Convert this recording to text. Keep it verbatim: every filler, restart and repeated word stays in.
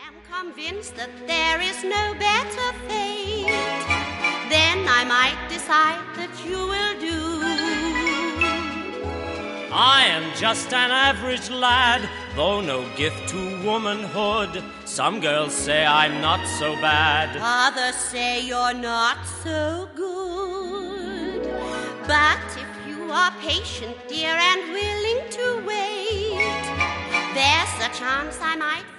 am convinced that there is no better fate. Then I might decide that you will do. I am just an average lad, though no gift to womanhood. Some girls say I'm not so bad. Others say you're not so good. But if you are patient, dear, and willing to wait, there's a chance I might